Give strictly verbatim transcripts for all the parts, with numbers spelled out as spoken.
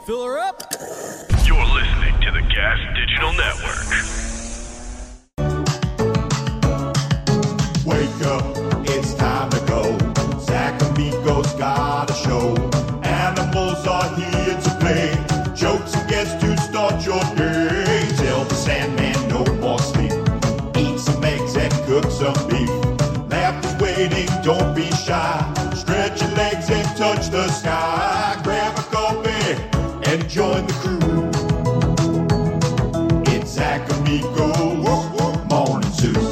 Fill her up. You're listening to the Gas Digital Network. Wake up, it's time to go. Zach Amico's got a show. Animals are here to play. Jokes and guests to start your day. Tell the Sandman no more sleep. Eat some eggs and cook some beef. Laughter's waiting, don't be shy. Stretch your legs and touch the sky. Grab a coffee and join the crew. It's Zach Amico's Morning Zoo.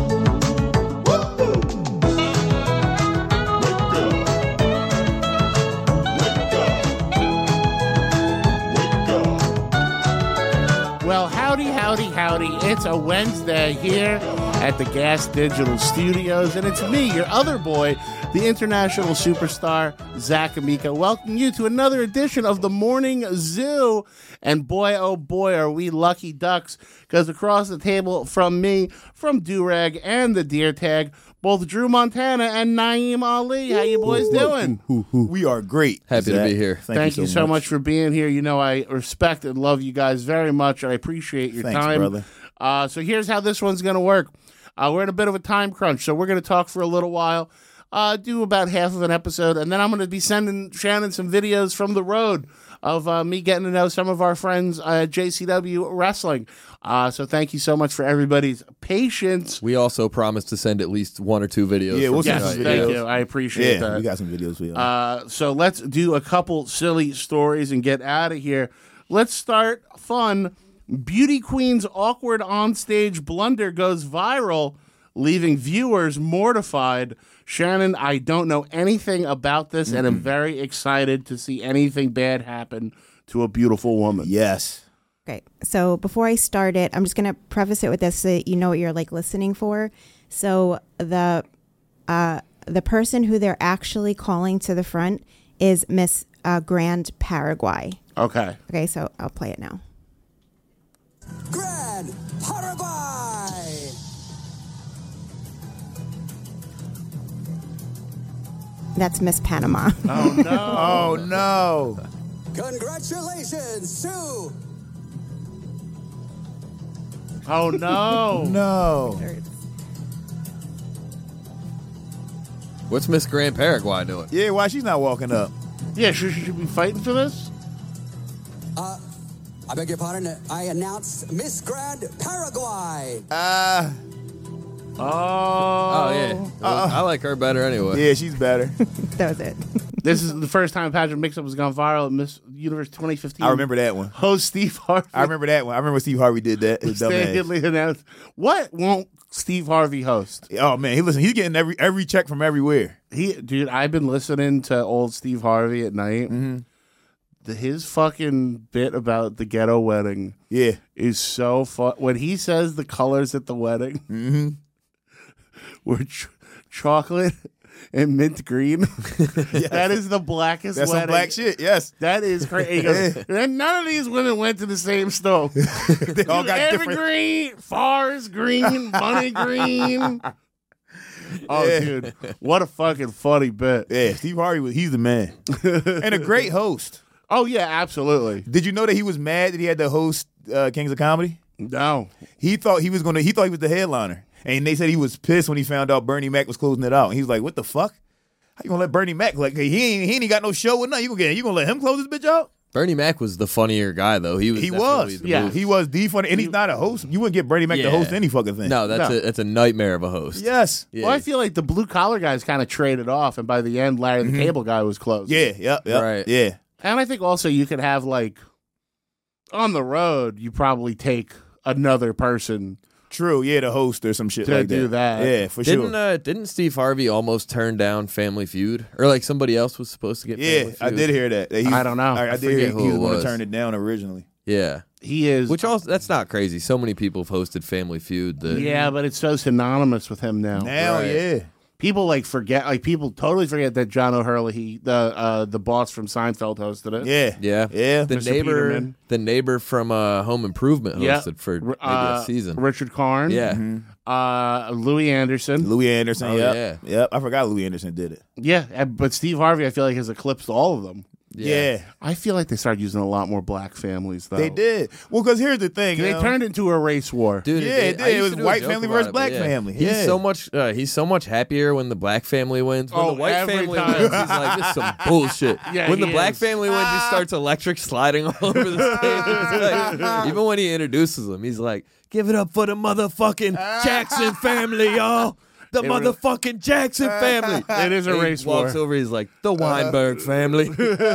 Well, howdy, howdy, howdy. It's a Wednesday here at the Gas Digital Studios, and it's me, your other boy, the international superstar, Zach Amico, welcoming you to another edition of the Morning Zoo. And boy, oh boy, are we lucky ducks, because across the table from me, from Durag and the Deer Tag, both Drew Montana and Naeem Ali. How you boys doing? We are great. Happy Zach. to be here. Thank, Thank you you so much for being here. You know, I respect and love you guys very much. I appreciate your Thanks, time. brother. Uh, so here's how this one's going to work. Uh, we're in a bit of a time crunch, so we're going to talk for a little while, uh, do about half of an episode, and then I'm going to be sending Shannon some videos from the road of uh, me getting to know some of our friends at J C W Wrestling. Uh, so thank you so much for everybody's patience. We also promised to send at least one or two videos. Yeah, from we'll send Yes, some tonight. thank videos. you. I appreciate Yeah, that. we got some videos for you. Uh, so let's do a couple silly stories and get out of here. Let's start fun. Beauty Queen's awkward onstage blunder goes viral, leaving viewers mortified. Shannon, I don't know anything about this, and I'm very excited to see anything bad happen to a beautiful woman. yes. Okay, so before I start it, I'm just gonna preface it with this so that you know what you're like listening for. So the uh, the person who they're actually calling to the front is Miss uh, Grand Paraguay. Okay. Okay, so I'll play it now. Grand Paraguay. That's Miss Panama. Oh, no. Oh, no. Congratulations, Sue. Oh, no. No. What's Miss Grand Paraguay doing? Yeah, why she's not walking up? Yeah, should she be fighting for this? Uh, I beg your pardon. I announce Miss Grand Paraguay. Uh, Oh. Oh, yeah. Well, I like her better anyway. yeah, she's better. That was it. This is the first time Patrick Mix-Up has gone viral at Miss Universe twenty fifteen. I remember that one. Host Steve Harvey. I remember that one. I remember Steve Harvey did that. His dumb ass. mistakenly announced. What won't Steve Harvey host? Oh, man. He listen. He's getting every every check from everywhere. He, dude, I've been listening to old Steve Harvey at night. Mm-hmm. The, his fucking bit about the ghetto wedding Yeah. is so fun. When he says the colors at the wedding Mm-hmm. were ch- chocolate and mint green, that is the blackest That's wedding. some black shit. Yes. That is crazy. And none of these women went to the same stove. They all got different. Evergreen, Forest Green, Money Green. Oh, Yeah. dude, what a fucking funny bit. Yeah, Steve Harvey was. He's the man and a great host. Oh yeah, absolutely. Did you know that he was mad that he had to host uh, Kings of Comedy? No, He thought he was gonna. He thought he was the headliner, and they said he was pissed when he found out Bernie Mac was closing it out. And he was like, "What the fuck? How you gonna let Bernie Mac like he ain't he ain't got no show with nothing? You gonna get you gonna let him close this bitch out?" Bernie Mac was the funnier guy, though. He was. He definitely was. the Yeah. move. He was the funny, and he's not a host. You wouldn't get Bernie Mac to Yeah. host any fucking thing. No, that's No. a that's a nightmare of a host. Yes. Yeah. well, I feel like the blue collar guys kind of traded off, and by the end, Larry the Cable Guy was closed. Mm-hmm. Yeah. Yep. Yep. Right. Yeah. and I think also you could have like on the road, you probably take another person True. Yeah. The host or some shit to like do that. that. Yeah. For Didn't sure. uh, didn't Steve Harvey almost turn down Family Feud, or like somebody else was supposed to get? Yeah. Family I Feud? did hear that. that he, I don't know. I, I, I did hear forget he, who he was it going to was. turn it down originally. Yeah, He is. which also that's not crazy. So many people have hosted Family Feud. That yeah, but it's so synonymous with him now. Now, Right. yeah. People like forget, like people totally forget that John O'Hurley, he, the uh, the boss from Seinfeld, hosted it. Yeah. yeah, Yeah. The Mister neighbor, Peterman. the neighbor from uh, Home Improvement Yeah. hosted for maybe Uh, a season. Richard Karn. Yeah, Uh, Louis Anderson. Louis Anderson. Oh, yep. yeah. Yep. I forgot Louis Anderson did it. Yeah, uh, but Steve Harvey, I feel like has eclipsed all of them. Yeah. I feel like they started using a lot more black families, though. They did. Well, because here's the thing. They you know, turned into a race war. Dude, Yeah, it, it did. I used It was to do a white joke family about versus it, black but yeah. family. He's Yeah. so much. Uh, he's so much happier when the black family wins. When Oh, the white every family time. wins, he's like, "This is some bullshit." Yeah, when the he black is. family wins, he starts electric sliding all over the stage. It's like, even when he introduces them, he's like, "Give it up for the motherfucking Jackson family, y'all." The It really- motherfucking Jackson family. It is a And race he walks war. over, he's like, the Weinberg family.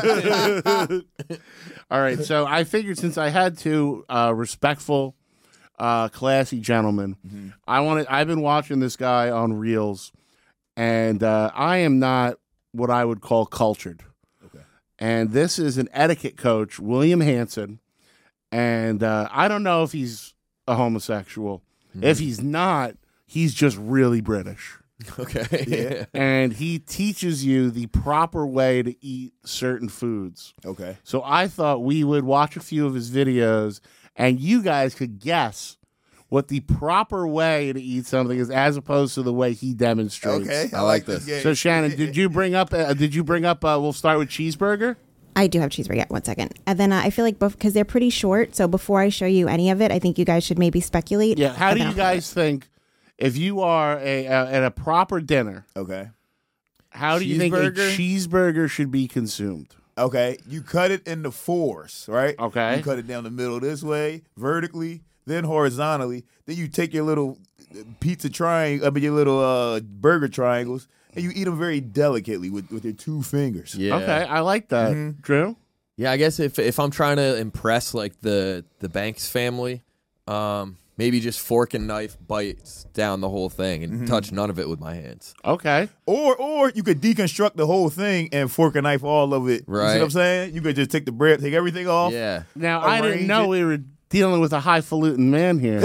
All right, so I figured since I had two uh, respectful, uh, classy gentlemen, Mm-hmm. I wanted. I've been watching this guy on Reels, and uh, I am not what I would call cultured. Okay. And this is an etiquette coach, William Hanson, and uh, I don't know if he's a homosexual. Mm-hmm. If he's not, he's just really British. Okay. Yeah. And he teaches you the proper way to eat certain foods. Okay. So I thought we would watch a few of his videos and you guys could guess what the proper way to eat something is as opposed to the way he demonstrates. Okay. I like this. game. So Shannon, did you bring up uh, did you bring up uh, we'll start with cheeseburger? I do have cheeseburger. Yeah, one second. And then uh, I feel like because they're pretty short, so before I show you any of it, I think you guys should maybe speculate. Yeah, how and do then you I'll- guys think if you are a, uh, at a proper dinner, Okay. how do you think a Cheeseburger? cheeseburger should be consumed? Okay. You cut it into fours, right? Okay. You cut it down the middle this way, vertically, then horizontally. Then you take your little pizza triangle, I mean your little uh, burger triangles, and you eat them very delicately with, with your two fingers. Yeah. Okay, I like that. Mm-hmm. Drew? Yeah, I guess if if I'm trying to impress like the the Banks family, um, maybe just fork and knife bites down the whole thing and touch none of it with my hands. Okay. Or or you could deconstruct the whole thing and fork and knife all of it. You see Right. what I'm saying? You could just take the bread, take everything off. Yeah. Now, I didn't Arrange know it. we were dealing with a highfalutin man here.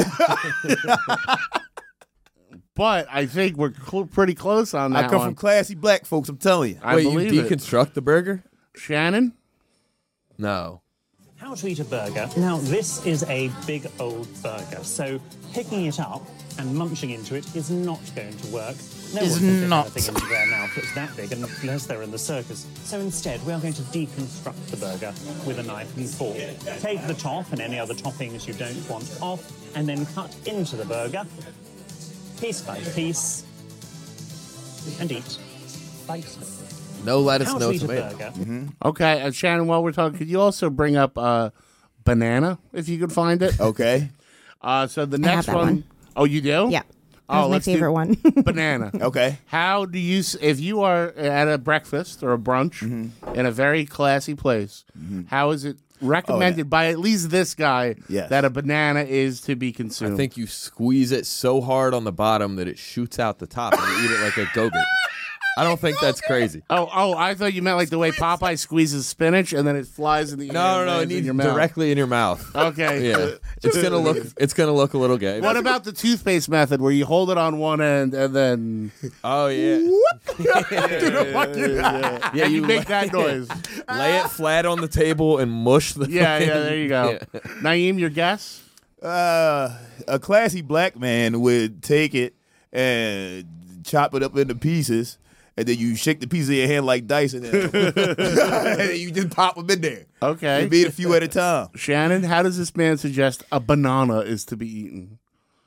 But I think we're cl- pretty close on that I come one. from classy black folks, I'm telling you. I Wait, you believe it. deconstruct the burger? Shannon? No. How to eat a burger. Now, this is a big old burger, so picking it up and munching into it is not going to work. No Is one can fit not. anything into their mouth that's that big unless they're in the circus. So instead, we are going to deconstruct the burger with a knife and fork. Take the top and any other toppings you don't want off, and then cut into the burger, piece by piece, and eat like so. No lettuce, How no to eat a tomato. burger. Okay, and Shannon, while we're talking, could you also bring up uh, banana, if you could find it? Okay. Uh, so the I have next that one, one. oh, you do? Yeah. That Oh, was my let's do favorite one. banana. Okay. How do you, s- if you are at a breakfast or a brunch Mm-hmm. in a very classy place, how is it recommended by at least this guy Yes. that a banana is to be consumed? I think you squeeze it so hard on the bottom that it shoots out the top and you eat it like a Go-Gurt. I don't think that's crazy. Oh, oh! I thought you meant like the way Popeye squeezes spinach and then it flies in the air. No, and no, no. It lands in needs your mouth. directly in your mouth. Okay. Yeah. It's gonna look it's gonna look a little gay. What about the toothpaste method where you hold it on one end and then Oh yeah. yeah, Yeah, you you make that noise? lay it flat on the table and mush the Yeah, fucking- yeah. There you go. Yeah. Naeem, your guess? Uh, a classy black man would take it and chop it up into pieces, and then you shake the pieces in your hand like dice, and then, and then you just pop them in there. Okay. You beat a few at a time. Shannon, how does this man suggest a banana is to be eaten?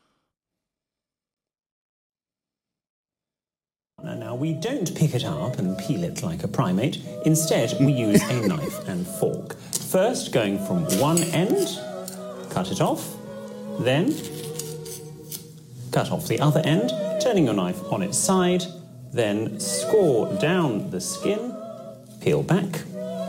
Now, we don't pick it up and peel it like a primate. Instead, we use a knife and fork. First, going from one end, cut it off. Then, cut off the other end, turning your knife on its side. Then, score down the skin, peel back,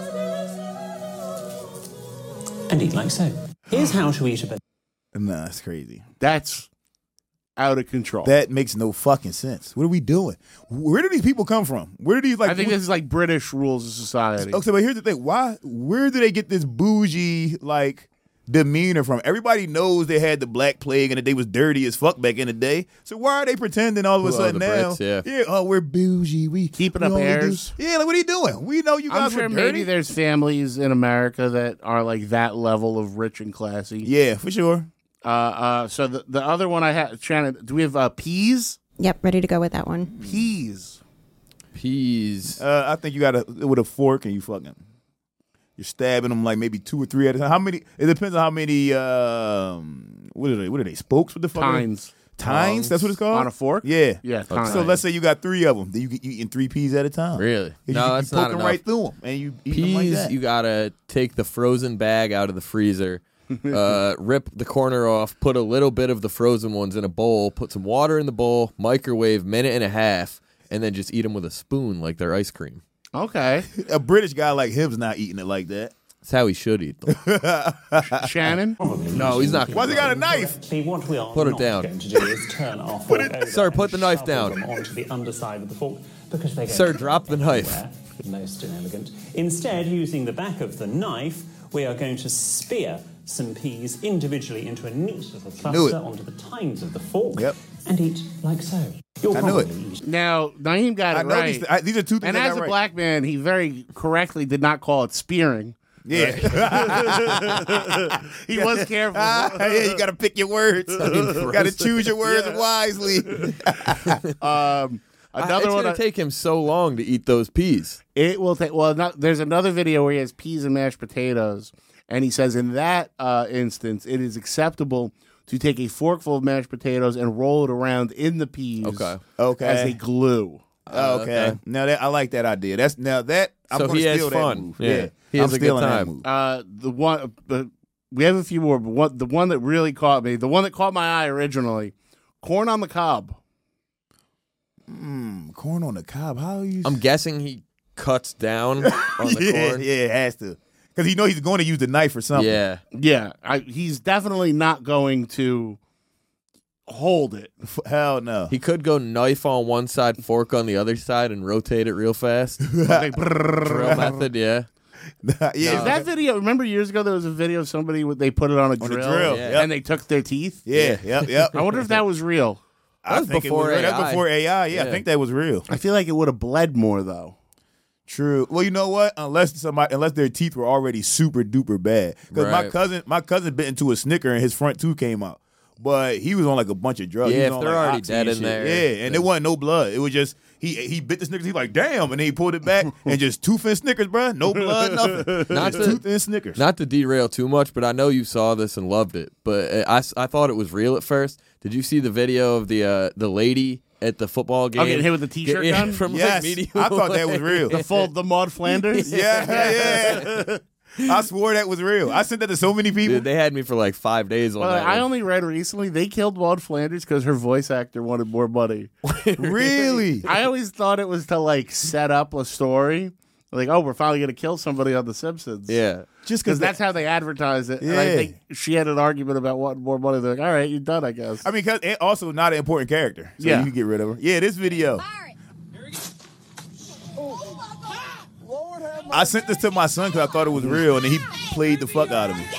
and eat like so. Here's how to eat a banana. Nah, it's crazy. That's out of control. That makes no fucking sense. What are we doing? Where do these people come from? Where do these like? I think this is like British rules of society. Okay, but here's the thing. Why? Where do they get this bougie like demeanor from? Everybody knows they had the Black Plague and that they was dirty as fuck back in the day. So why are they pretending all of a Who are sudden the now? Brits, yeah. Oh, we're bougie. We Keeping we up only do- airs. Yeah, like what are you doing? We know you I'm guys sure were maybe dirty. there's families in America that are like that level of rich and classy. Yeah, for sure. Uh, uh, so the the other one I had, Shannon, do we have uh, peas? Yep, ready to go with that one. Peas. Peas. Uh, I think you got to with a fork and you fucking. You're stabbing them like maybe two or three at a time. How many? It depends on how many. Um, what are they? What are they? Spokes? What the fuck? Tines. Tines? That's what it's called? On a fork? Yeah. Yeah, Okay. tines. So let's say you got three of them. Then you get you eating three peas at a time. Really? You, No, you, that's you not poke them enough. right through them, and you eat them like Peas, that. you gotta take the frozen bag out of the freezer, uh, rip the corner off, put a little bit of the frozen ones in a bowl, put some water in the bowl, microwave minute and a half, and then just eat them with a spoon like they're ice cream. Okay. A British guy like him's not eating it like that. That's how he should eat them. Shannon? No, he's not. Why's he got a knife? What we are Put it not down. going to do is turn our fork over Sir, put the and knife shovel down. them onto the underside of the fork because they Sir, drop the knife. everywhere. Most inelegant. Instead, using the back of the knife, we are going to spear some peas individually into a neat little Knew it. cluster onto the tines of the fork Yep. and eat like so. You'll I knew it. probably eat Now, Naeem got it I know right. these, I, these are two things and I as got a right. black man, he very correctly did not call it spearing. Yeah. He was careful. yeah, you got to pick your words. You got to choose your words wisely. Um, I- another it's one. gonna I- take him so long to eat those peas. It will take. Well, not, there's another video where he has peas and mashed potatoes, and he says in that uh, instance, it is acceptable to take a forkful of mashed potatoes and roll it around in the peas, Okay. Okay. as a glue. Oh, okay. okay. Now that I like that idea. That's now that I'm So gonna he has steal that fun. move. Yeah. He I'm has a good stealing that time. move. Uh, the one, but we have a few more. But one, the one that really caught me, the one that caught my eye originally, corn on the cob. Mm, corn on the cob. How you? I'm guessing he cuts down on the yeah, corn. yeah, it has to, because he know he's going to use the knife or something. Yeah. Yeah, I, he's definitely not going to hold it. F- Hell no. He could go knife on one side, fork on the other side, and rotate it real fast. Like, Drill method, yeah. yeah. Is that video? Remember years ago there was a video of somebody with they put it on a the drill, drill, Yeah. yep. and they took their teeth. Yeah. Yep. Yep. I wonder if that was real. I That was think it before real. That A I. was before A I. Yeah, I Yeah. think that was real. I feel like it would have bled more though. True. Well, you know what? Unless somebody, unless their teeth were already super duper bad. Because my Right. cousin, my cousin bit into a Snicker and his front tooth came out. But he was on like a bunch of drugs. He Yeah, was if on, they're like, already Oxy dead and in shit. there, Yeah, and there wasn't no blood. It was just he he bit the Snickers. He's like, damn, and then he pulled it back and just tooth and Snickers, bro. No blood, nothing. Not Just to- tooth and Snickers. Not to derail too much, but I know you saw this and loved it. But uh, I, I thought it was real at first. Did you see the video of the uh, the lady at the football game? Oh, getting hit with the t-shirt Yeah, gun? from Yes, like medium I thought that away. was real. The full the Maud Flanders. yeah, yeah. I swore that was real. I sent that to so many people. Dude, they had me for like five days on Well, that. I one. only read recently they killed Maud Flanders because her voice actor wanted more money. Really? I always thought it was to like set up a story, like oh we're finally gonna kill somebody on The Simpsons. Yeah. Just Because because that's how they advertise it. And I Yeah. think she had an argument about wanting more money. They're like, all right, you're done, I guess. I mean, because also not an important character, so Yeah. you can get rid of her. Yeah, this video. I sent this to my son because I thought it was real, and then he played the fuck out of me.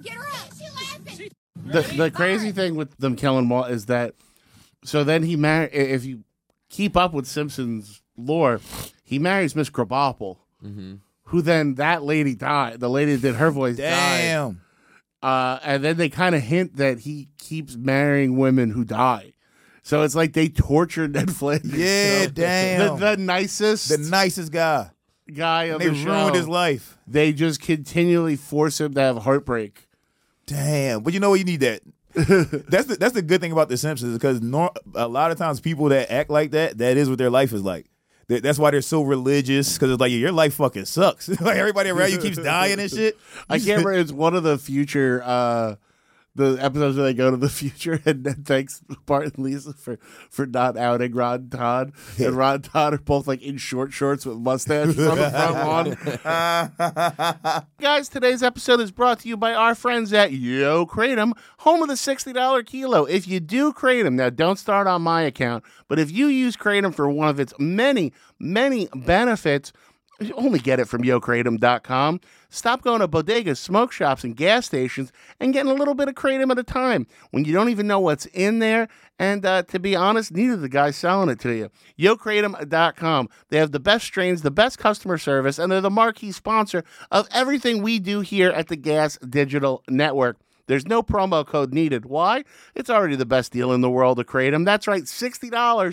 The the crazy thing with them killing Maud is that so then he married. If you keep up with Simpsons lore, he marries Miss Krabappel, who then that lady died. The lady that did her voice died. Damn. Uh, and then they kind of hint that he keeps marrying women who die. So it's like they tortured Ned Flanders. Yeah, the, damn. the nicest The nicest guy. guy on They the show. ruined his life. They just continually force him to have heartbreak. Damn. But you know what? You need that. that's the that's the good thing about The Simpsons because nor- a lot of times people that act like that, that is what their life is like. That- That's why they're so religious because it's like your life fucking sucks. Like everybody around you keeps dying and shit. I can't remember. It's one of the future, uh, the episodes where they go to the future and Ned thanks Bart and Lisa for, for not outing Ron and Todd. And Ron and Todd are both like in short shorts with mustaches on the front lawn. Guys, today's episode is brought to you by our friends at Yo Kratom, home of the sixty dollars kilo. If you do Kratom, now don't start on my account, but if you use Kratom for one of its many, many benefits, you only get it from yo kratom dot com. Stop going to bodegas, smoke shops, and gas stations and getting a little bit of Kratom at a time when you don't even know what's in there. And uh, to be honest, neither the guy selling it to you. yo kratom dot com. They have the best strains, the best customer service, and they're the marquee sponsor of everything we do here at the Gas Digital Network. There's no promo code needed. Why? It's already the best deal in the world of Kratom. That's right, sixty dollars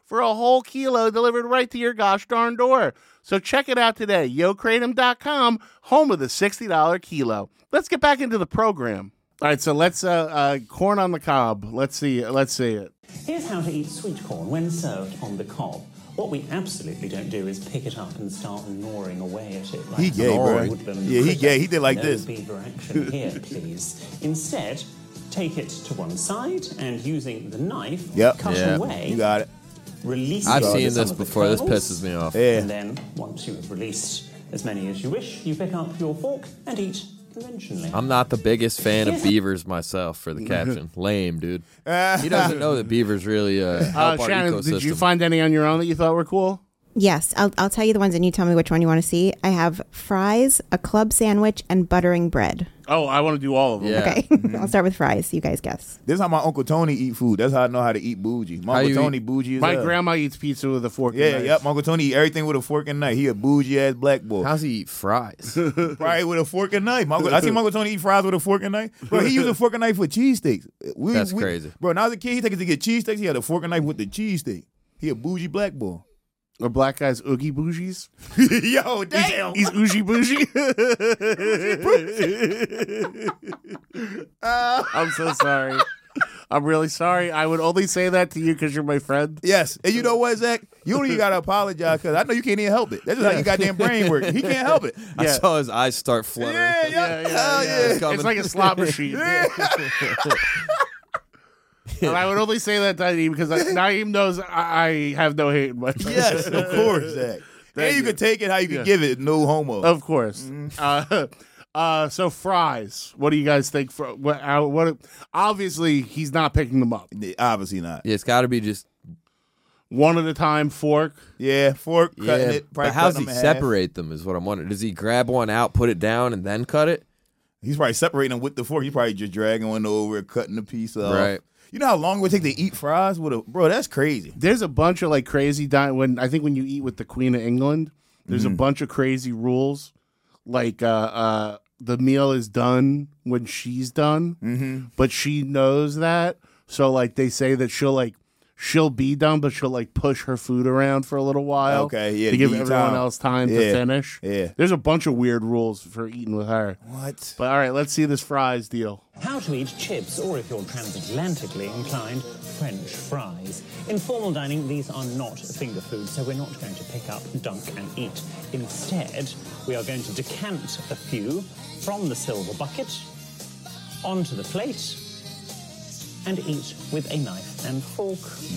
for a whole kilo delivered right to your gosh darn door. So check it out today. yo kratom dot com, home of the sixty dollars kilo. Let's get back into the program. All right, so let's, uh, uh, corn on the cob. Let's see, let's see it. Here's how to eat sweet corn when served on the cob. What we absolutely don't do is pick it up and start gnawing away at it like He gay, bro. woodland Yeah, he critter. gay. He did like no this. beaver action here, please. Instead, take it to one side and using the knife, Yep. cut Yeah. away. You got it. Release I've some seen of this the before. This kernels, pisses me off. Yeah. And then, once you have released as many as you wish, you pick up your fork and eat conventionally. I'm not the biggest fan of beavers myself for the caption. Lame, dude. He doesn't know that beavers really uh, help Uh, our Shannon, ecosystem. did you find any on your own that you thought were cool? Yes, I'll, I'll tell you the ones and you tell me which one you want to see. I have fries, a club sandwich, and buttering bread. Oh, I want to do all of them. Yeah. Okay, I'll start with fries. You guys guess. This is how my Uncle Tony eat food. That's how I know how to eat bougie. My How Uncle you Tony eat- bougie as My hell. grandma eats pizza with a fork. Yeah, and knife. yep. My Uncle Tony eat everything with a fork and knife. He a bougie ass black boy. How's he eat fries? Right, with a fork and knife. My uncle, I see my Uncle Tony eat fries with a fork and knife. Bro, he used a fork and knife for cheesesteaks. We- That's we- crazy. Bro, when I was a kid, he take us to get cheesesteaks. He had a fork and knife with the cheesesteak. He a bougie black boy. Or black guys oogie bougies. Yo, damn. He's oogie bougie. I'm so sorry. I'm really sorry. I would only say that to you because you're my friend. Yes. And you know what, Zach? You don't even got to apologize because I know you can't even help it. That's just how your goddamn brain works. He can't help it. I Yeah. saw his eyes start fluttering. Yeah, yeah. Yeah, yeah, Hell yeah. yeah. It's coming. It's like a slot machine. And I would only say that to Naeem because like, Naeem knows I, I have no hate in my Yes, of course, Zach. And you you. can take it how you can Yeah. give it. No homo. Of course. Uh, uh, so fries. What do you guys think? For what? Uh, what? Obviously, he's not picking them up. Obviously not. Yeah, it's got to be just One at a time. Fork. Yeah, fork, cutting yeah. it. probably But how's cutting he them in half. separate them? Is what I'm wondering. Does he grab one out, put it down, and then cut it? He's probably separating them with the fork. He's probably just dragging one over, cutting the piece off. Right. You know how long it would take to eat fries with a bro? That's crazy. There's a bunch of like crazy di- when I think when you eat with the Queen of England, there's a bunch of crazy rules. Like uh, uh, the meal is done when she's done, mm-hmm. but she knows that. So like they say that she'll like she'll be done, but she'll like push her food around for a little while. Okay, yeah, to give give you everyone time. else time to Yeah, finish. yeah. There's a bunch of weird rules for eating with her. What? But all right, let's see this fries deal. How to eat chips, or if you're transatlantically inclined, French fries. In formal dining, these are not finger food, so we're not going to pick up, dunk, and eat. Instead, we are going to decant a few from the silver bucket onto the plate and eat with a knife and fork.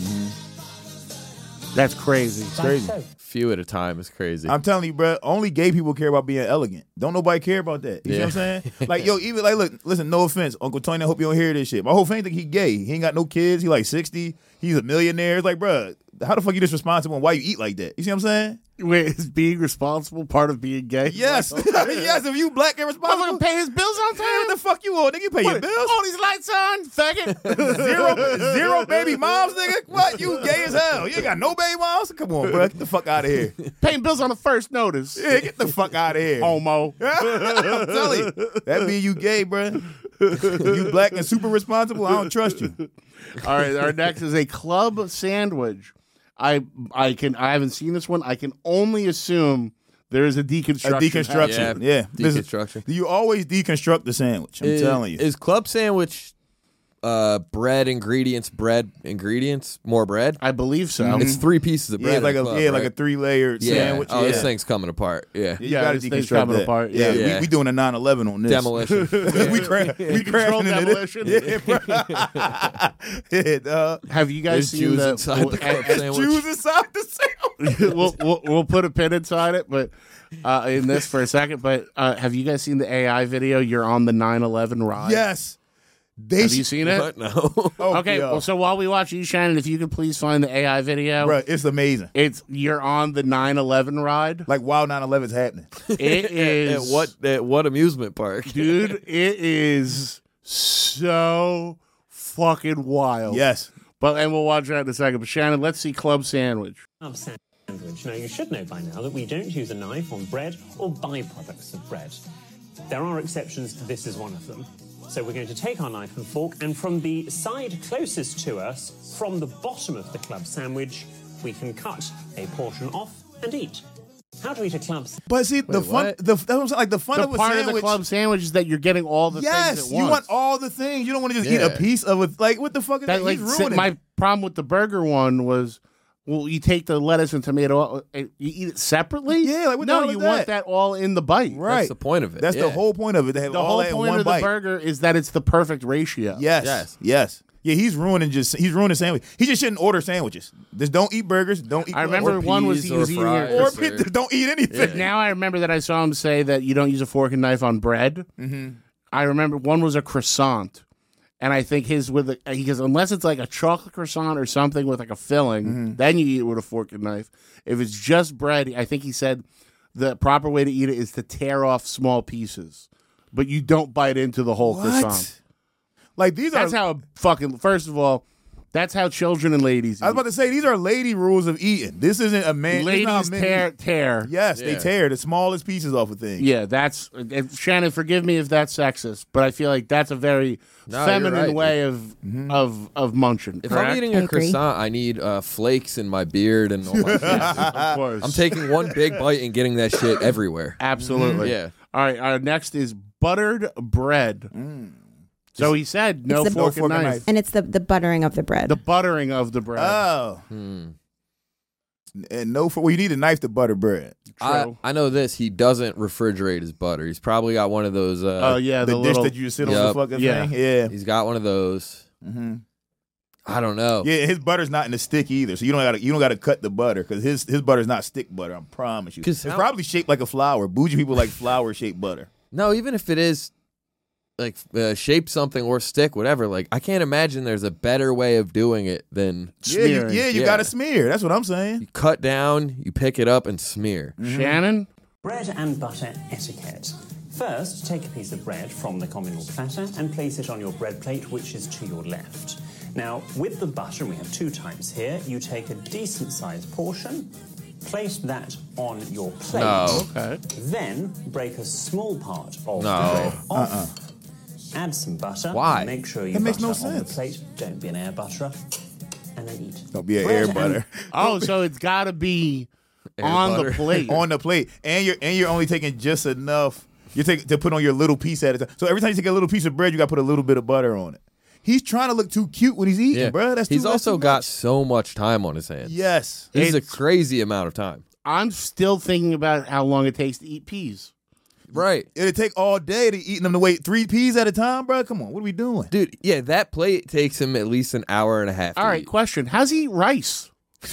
That's crazy. Like crazy. so. Few at a time is crazy. I'm telling you, bro. Only gay people care about being elegant. Don't nobody care about that. You Yeah. know what I'm saying? Like, yo, even like, look, listen. No offense, Uncle Tony. I hope you don't hear this shit. My whole family think he gay. He ain't got no kids. He like sixty. He's a millionaire. It's like, bro, how the fuck you this responsible and why you eat like that? You see what I'm saying? Wait, is being responsible part of being gay? Yes, yes. If you black and responsible, Motherfucker pay his bills on time. what the fuck you on? Nigga, you pay your bills. All these lights on, faggot. Zero, zero baby moms, nigga. What? You gay as hell. You ain't got no baby moms. Come on, bro. Get the fuck out of here. Paying bills on the first notice. Yeah, get the fuck out of here. Homo. I'm telling you, that mean you gay, bro. You black and super responsible. I don't trust you. All right, our next is a club sandwich. I I can I haven't seen this one. I can only assume there is a A deconstruction. deconstruction. Yeah, Yeah, Listen, deconstruction. you always deconstruct the sandwich. I'm is, telling you. Is club sandwich uh, bread ingredients, bread ingredients, more bread? I believe so. It's three pieces of bread. yeah, it's like in a club, yeah, like right? a three layered yeah. sandwich. Oh, yeah. this thing's coming apart. Yeah. Yeah, you Yeah, gotta this thing's deconstruct coming that. apart. Yeah, Yeah. Yeah. We, we doing a nine eleven on this. Demolition. we cra- we Controlled crashing into this. demolition. Yeah, bro. yeah, dog. Have you guys There's seen Jews the? inside the club uh, sandwich. Jews inside the sandwich. we'll, we'll we'll put a pin inside it, but uh, in this for a second. But uh, have you guys seen the A I video? You're on the nine eleven ride. Yes. They Have sh- you seen it? What? No. Oh, Okay. yo. Well, so while we watch you, Shannon, if you could please find the A I video. Bro, it's amazing. It's you're on the nine eleven ride. Like while nine eleven is happening. It At is what? At what amusement park? dude? It is so fucking wild. Yes. But and we'll watch that in a second. But Shannon, let's see club sandwich. Club sandwich. Now, you should know by now that we don't use a knife on bread or byproducts of bread. There are exceptions. This is one of them. So we're going to take our knife and fork, and from the side closest to us, from the bottom of the club sandwich, we can cut a portion off and eat. How to eat a club sandwich. But see, the Wait, fun, what? the that's what I'm saying, like the fun The of a part sandwich. of the club sandwich is that you're getting all the yes, things at you once. want all the things. You don't want to just eat Yeah. a piece of it. Like what the fuck is that? That, like, He's si- ruining my it. problem with the burger one was, well, you take the lettuce and tomato, uh, you eat it separately. Yeah, like, what the no, hell you is want that? that all in the bite. Right. That's the point of it. That's yeah. the whole point of it. They have The all whole that in point one of the bite. burger is that it's the perfect ratio. Yes. Yes. Yes. Yeah, he's ruining just he's ruining sandwich. He just shouldn't order sandwiches. Just don't eat burgers. Don't eat. I remember Or one was peas he or was eating fries. it. or or- pizza. Don't eat anything. But now I remember that I saw him say that you don't use a fork and knife on bread. Mm-hmm. I remember one was a croissant, and I think his with a, he goes, unless it's like a chocolate croissant or something with like a filling, Mm-hmm. then you eat it with a fork and knife. If it's just bread, I think he said the proper way to eat it is to tear off small pieces, but you don't bite into the whole croissant. What? Like these That's are. how fucking. First of all, that's how children and ladies. I was eat. about to say these are lady rules of eating. This isn't a man. it's ladies not a man- tear tear. Yes, they Yeah. tear the smallest pieces off of things. Yeah, that's if, Shannon. Forgive me if that's sexist, but I feel like that's a very No, you're feminine right, way of Mm-hmm. of of munching. If correct? I'm eating I a agree. croissant, I need uh, flakes in my beard and all my shit. of course, I'm taking one big bite and getting that shit everywhere. absolutely. Yeah. All right. Our next is buttered bread. So he said no It's the- fork, No fork and and knife. knife. And it's the, the buttering of the bread. The buttering of the bread. Oh. And no, for well, you need a knife to butter bread. I, True. I know this. He doesn't refrigerate his butter. He's probably got one of those. Uh, Oh yeah, the, the, dish little. that you sit on Yup. the fucking Yeah. thing. Yeah. He's got one of those. Mm-hmm. I don't know. Yeah, his butter's not in the stick either, so you don't got to you don't got to cut the butter because his his butter's not stick butter. I promise you. 'Cause It's how- probably shaped like a flower. Bougie people like flower shaped butter. No, even if it is like uh, shape something or stick, whatever. Like I can't imagine there's a better way of doing it than Yeah, you, Smearing. yeah, you Yeah. got to smear. That's what I'm saying. you cut down, you pick it up and smear. Shannon. Bread and butter etiquette. First, take a piece of bread from the communal platter and place it on your bread plate, which is to your left. Now, with the butter, and we have two types here, you take a decent-sized portion, place that on your plate. No. Okay. Then break a small part of No. the bread off. Add some butter. Why? Make sure you That makes butter no on the sense. plate. Don't be an air butterer. And then eat. Don't be an Bread air and- butter Oh, so it's got to be Air on butter. the plate. on the plate, and you're and you're only taking just enough. You take to put on your little piece at a time. So every time you take a little piece of bread, you got to put a little bit of butter on it. He's trying to look too cute when he's eating, Yeah. bro. That's He's too, that's also too got much. so much time on his hands. Yes. This is a It's- crazy amount of time. I'm still thinking about how long it takes to eat peas. Right. It'd take all day to eating them to wait three peas at a time, bro. Come on, what are we doing? Dude, yeah, that plate takes him at least an hour and a half. to All right, eat. question: how's he eat rice?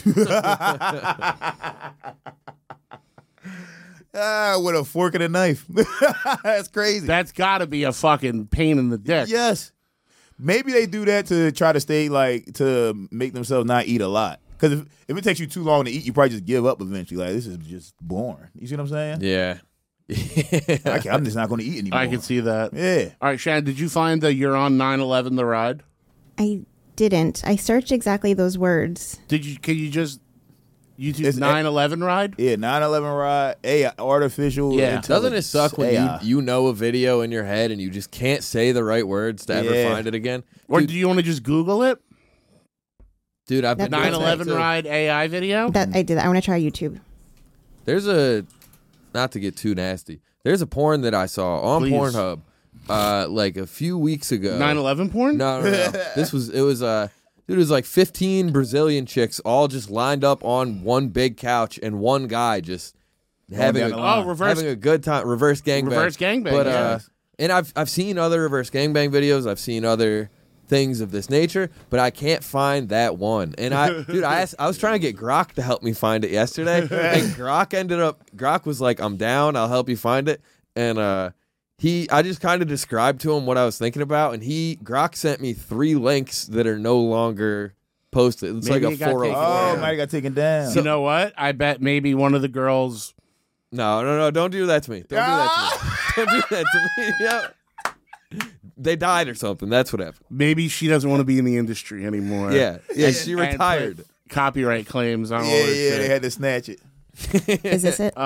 Ah, with a fork and a knife. That's crazy. That's got to be a fucking pain in the dick. Yes. Maybe they do that to try to stay like to make themselves not eat a lot. Because if, if it takes you too long to eat, you probably just give up eventually. Like this is just boring. You see what I'm saying? Yeah. I can't- I'm just not going to eat anymore. I can see that. Yeah. All right, Shannon, did you find the you're on nine eleven the ride? I didn't. I searched exactly those words. Did you? Can you just YouTube It's- nine eleven ride? Yeah. nine eleven ride. A I, artificial. Yeah. Doesn't it suck when A I. you, you know a video in your head and you just can't say the right words to ever Yeah. find it again? Or Dude, do you want to just Google it? dude I've been That's doing nine that eleven too. ride A I video? That I did that. I want to try YouTube. There's a, not to get too nasty, there's a porn that I saw on Please. Pornhub uh, like a few weeks ago. nine eleven porn? No, no, no. This was, it was, uh, dude, it was like fifteen Brazilian chicks all just lined up on one big couch and one guy just having a, down the line. Oh, reverse- having a good time. Reverse gangbang. Reverse gangbang, But, yeah. uh, and I've, I've seen other reverse gangbang videos. I've seen other things of this nature, but I can't find that one. And I, dude, I asked, I was trying to get Grok to help me find it yesterday, and Grok ended up, Grok was like, "I'm down. I'll help you find it." And uh, he, I just kind of described to him what I was thinking about, and he, Grok sent me three links that are no longer posted. It's Maybe like it a got four oh taken four. Oh, Yeah. might have got taken down. You know what? I bet maybe one of the girls. No, no, no! Don't do that to me! Don't do that to me! Don't do that to me! Yep. They died or something. That's what happened. Maybe she doesn't want to be in the industry anymore. Yeah, yeah. And- She and retired. put copyright claims on all yeah, this yeah, shit. they had to snatch it. Is this it?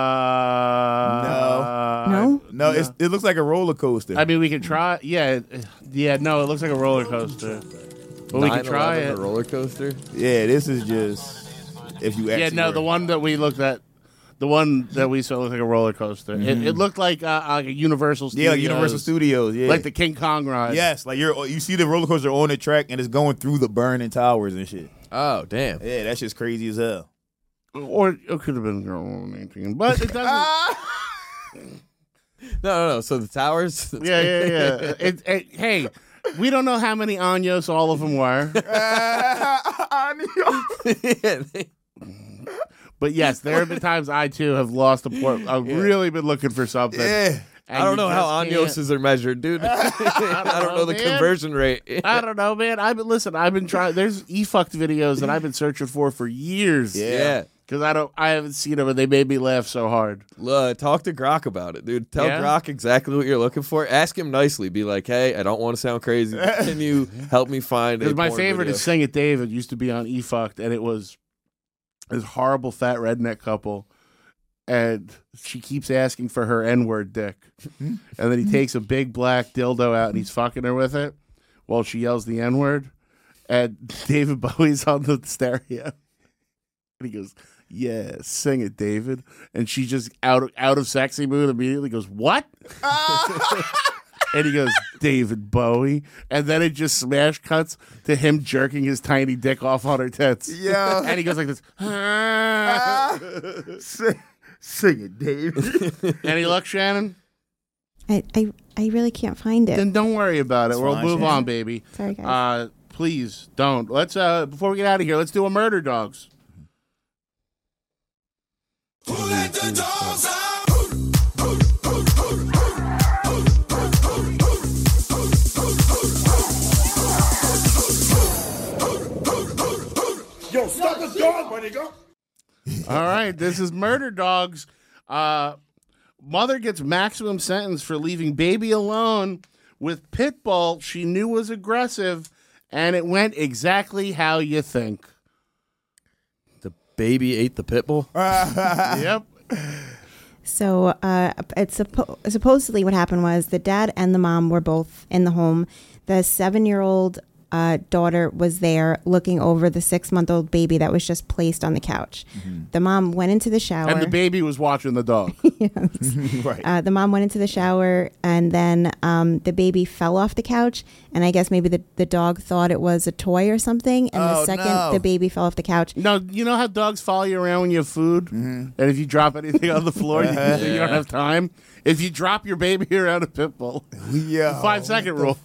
Uh, No? No, It's, it looks like a roller coaster. I mean, we could try. Yeah, yeah. No, it looks like a roller coaster, but we can try nine eleven, it. The roller coaster. yeah, this is just. If you actually Yeah, no, were. the one that we looked at, the one that we saw looked like a roller coaster. It, it looked like uh, like a Universal Studios. Yeah, like Universal Studios. Yeah, Like the King Kong ride. yes, like you're you see the roller coaster on the track and it's going through the burning towers and shit. Oh, damn. Yeah, that shit's crazy as hell. Or it could have been Girl eighteen, but it doesn't. No, no, no. So the towers. yeah, yeah, yeah. It, it, hey, we don't know how many Anyos all of them were. Yeah, they- But yes, there have been times I too have lost a port. I've really been looking for something. Yeah. and I don't you know how just can't. Anyoses are measured, dude. I don't know the man. conversion rate. I don't know, man. I've been listen. I've been trying. There's e-fucked videos that I've been searching for for years. Yeah. because I don't. I haven't seen them, and they made me laugh so hard. Uh, talk to Grok about it, dude. Tell Yeah? Grok exactly what you're looking for. Ask him nicely. Be like, hey, I don't want to sound crazy. Can you help me find a Because my porn favorite video? is Sing It David. Used to be on e-fucked, and it was this horrible fat redneck couple. And she keeps asking for her N-word dick. And then he takes a big black dildo out and he's fucking her with it while she yells the N-word. And David Bowie's on the stereo. And he goes, yeah, sing it, David. And she just out of, out of sexy mood immediately goes, what? And he goes, David Bowie. And then it just smash cuts to him jerking his tiny dick off on her tits. Yeah. And he goes like this. sing, sing it, Dave. Any luck, Shannon? I, I, I really can't find it. Then don't worry about it. It's We'll fine, move Shannon. on, baby. Sorry, guys. Uh, please don't. Let's uh before we get out of here, let's do a murder dogs. Yo, stop the dog, buddy. Go. All right, this is murder dogs. Uh, mother gets maximum sentence for leaving baby alone with pit bull she knew was aggressive, and it went exactly how you think. The baby ate the pit bull? Yep. So uh, it's suppo- supposedly what happened was the dad and the mom were both in the home. The seven-year-old uh, daughter was there looking over the six-month-old baby that was just placed on the couch. Mm-hmm. The mom went into the shower. And the baby was watching the dog. Right. Uh, the mom went into the shower, and then um, the baby fell off the couch. And I guess maybe the, the dog thought it was a toy or something. And the Oh, second no. the baby fell off the couch, No, you know how dogs follow you around when you have food? And if you drop anything on the floor, you, you don't have time? If you drop your baby around a pit bull, Yeah. five second rule.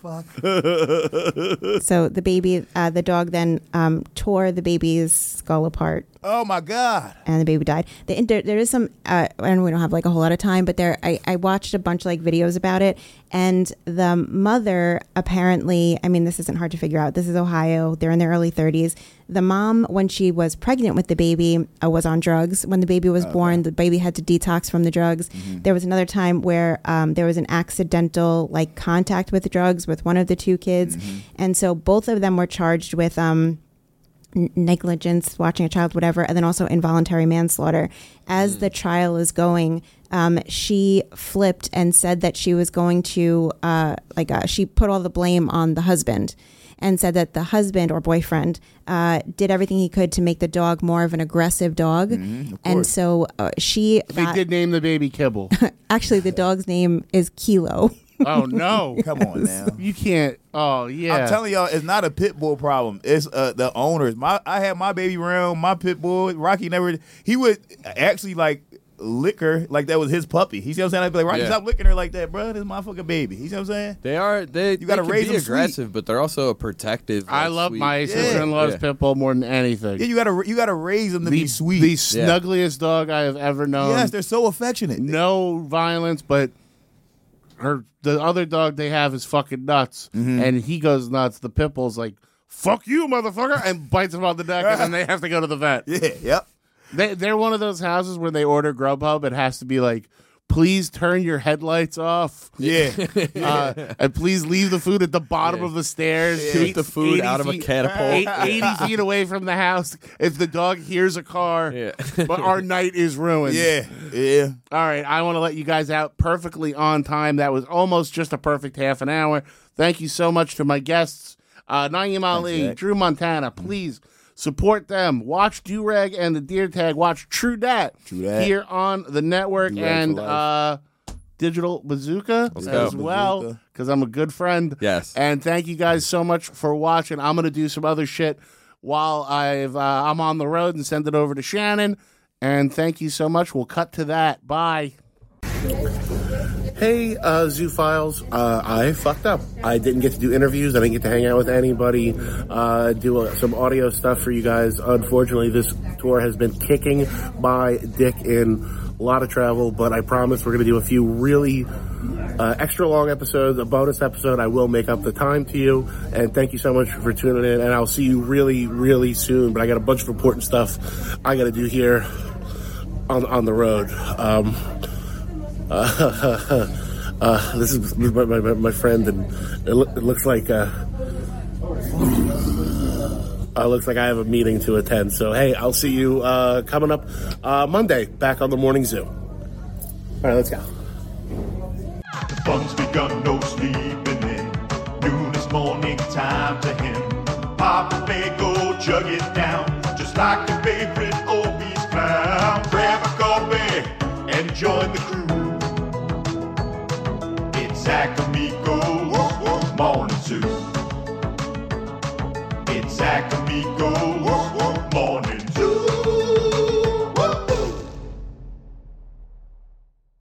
so the baby, uh, the dog then um, tore the baby's skull apart. Oh my God. And the baby died. The, there, there is some, uh, and we don't have like a whole lot of time, but there, I, I watched a bunch of like videos about it, and the mother apparently, I mean, this isn't hard to figure out. This is Ohio. They're in their early thirties. The mom, when she was pregnant with the baby, uh, was on drugs. When the baby was Okay. born, the baby had to detox from the drugs. Mm-hmm. There was another time where um, there was an accidental like contact with the drugs with one of the two kids, Mm-hmm. and so both of them were charged with um, n- negligence, watching a child, whatever, and then also involuntary manslaughter. As the trial is going, um, she flipped and said that she was going to, uh, like, uh, she put all the blame on the husband and said that the husband or boyfriend uh, did everything he could to make the dog more of an aggressive dog. Mm-hmm, of And course. so uh, she They got, did name the baby Kibble. actually, the dog's name is Kilo. Oh, no. Come on now. You can't. Oh, yeah. I'm telling y'all, it's not a pit bull problem. It's uh, the owners. My I had my baby around my pit bull. Rocky never. He would actually like lick her like that was his puppy. You see what I'm saying? I'd be like, Rocky, Yeah. stop licking her like that, bro. This is my fucking baby. You see what I'm saying? They are. They. You gotta they can raise be them sweet. aggressive, but they're also a protective. I like, love sweet- my sister-in-law's Yeah. pit bull more than anything. Yeah, you gotta you gotta raise them to the, be sweet. the Yeah. snuggliest dog I have ever known. yes, they're so affectionate. No violence, but her the other dog they have is fucking nuts, Mm-hmm. and he goes nuts. The pit bull's like, "Fuck you, motherfucker," and bites him on the neck, and then they have to go to the vet. Yeah, yep. They they're one of those houses where they order Grubhub. It has to be like, please turn your headlights off. Yeah. Uh, and please leave the food at the bottom Yeah. of the stairs. Shoot Eight- the food eighty out of a feet- catapult. eight- eighty feet away from the house. If the dog hears a car, Yeah. but our night is ruined. yeah. Yeah. All right, I want to let you guys out perfectly on time. That was almost just a perfect half an hour. Thank you so much to my guests, uh, Naeem Ali, Zach. Drew Montana. Please Support them. Watch Durag and the Deer Tag. Watch True Dat, True Dat. here on the network. Durag and for uh, Digital Bazooka Let's as go. well, Bazooka. because I'm a good friend. Yes. And thank you guys so much for watching. I'm going to do some other shit while I've, uh, I'm on the road and send it over to Shannon. And thank you so much. We'll cut to that. Bye. Hey, uh, Zoophiles, uh, I fucked up. I didn't get to do interviews. I didn't get to hang out with anybody, uh, do uh, some audio stuff for you guys. Unfortunately, this tour has been kicking my dick in a lot of travel, but I promise we're going to do a few really uh, extra long episodes, a bonus episode. I will make up the time to you, and thank you so much for tuning in, and I'll see you really, really soon, but I got a bunch of important stuff I got to do here on, on the road. Um... Uh, uh, this is my, my, my friend, and it, lo- it looks like uh, uh, looks like I have a meeting to attend. So hey, I'll see you uh, coming up uh, Monday, back on the Morning Zoo. All right, let's go. The fun's begun, no sleeping in. Noon is morning time to him. Pop a bagel, chug it down, just like your favorite obese clown. Grab a coffee and join the crew. Zach Amico's Morning Zoo. It's Zach Amico's